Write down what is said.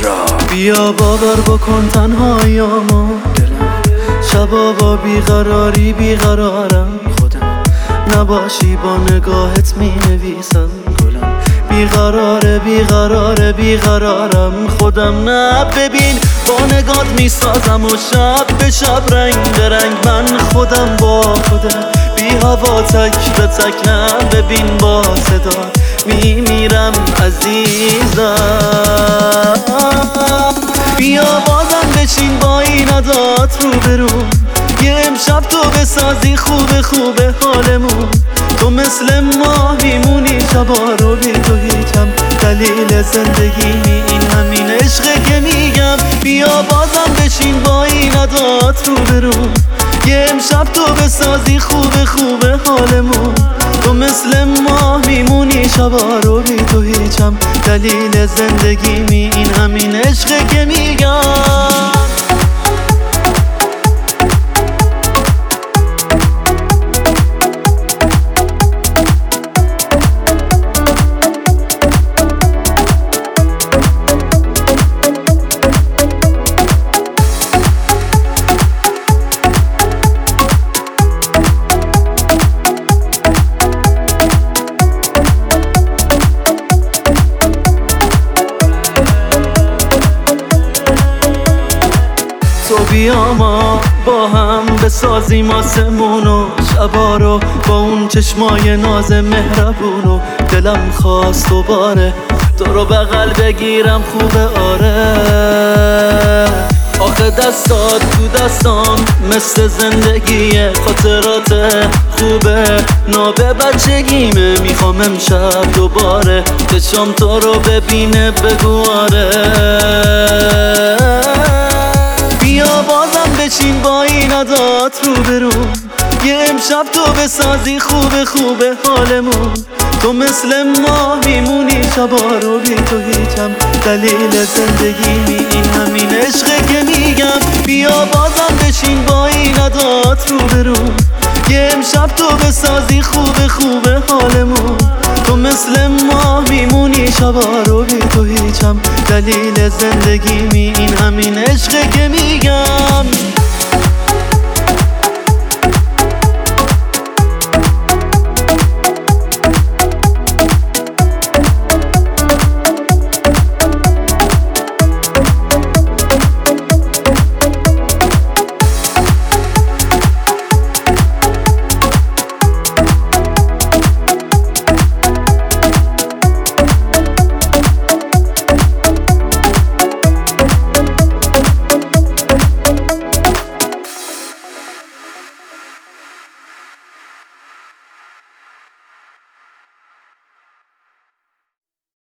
بیا باور بکن تنهاییامو شبا با بیقراری بیقرارم خودم نباشی با نگاهت می نویسم گلم بیقراره بیقراره بیقرارم خودم نه ببین با نگات می سازم و شب به شب رنگ به رنگ من خودم با خودم بی هوا تک به تک نه ببین با صدا می میرم عزیزم بیا بازم بشین با این عدات رو برو یه امشب تو بسازی خوبه خوبه حالمون تو مثل ماه میمونی شبا رو بی تو هیچم دلیل زندگی این همین عشقه که میگم بیا بازم بشین با این عدات رو برو یه امشب تو بسازی خوبه خوبه حالمون تو مثل ماه میمونی شبا رو بی تو هیچم دلیل زندگی این همین عشقه که میگم تو بیا ما با هم بسازیم آسمونو شبا رو با اون چشمای ناز مهربونو دلم خواست دوباره تو رو بغل بگیرم خوبه آره آخه دستات تو دستام مثل زندگیه خاطرات خوبه نابه بچگیمه میخوام امشب دوباره چشم تو رو ببینه بگو آره بیا بازم بشین با این عدات رو برو یه امشب تو بسازی خوبه خوبه حالمون تو مثل ماه میمونی شبا رو بی تو هیچم دلیل زندگی این همین عشقه که میگم بیا بازم بشین با این عدات رو برو یه امشب تو بسازی خوبه خوبه حالمون تو مثل ماه میمونی شبا رو بی تو هیچم دلیل زندگی این همین عشقه که میگم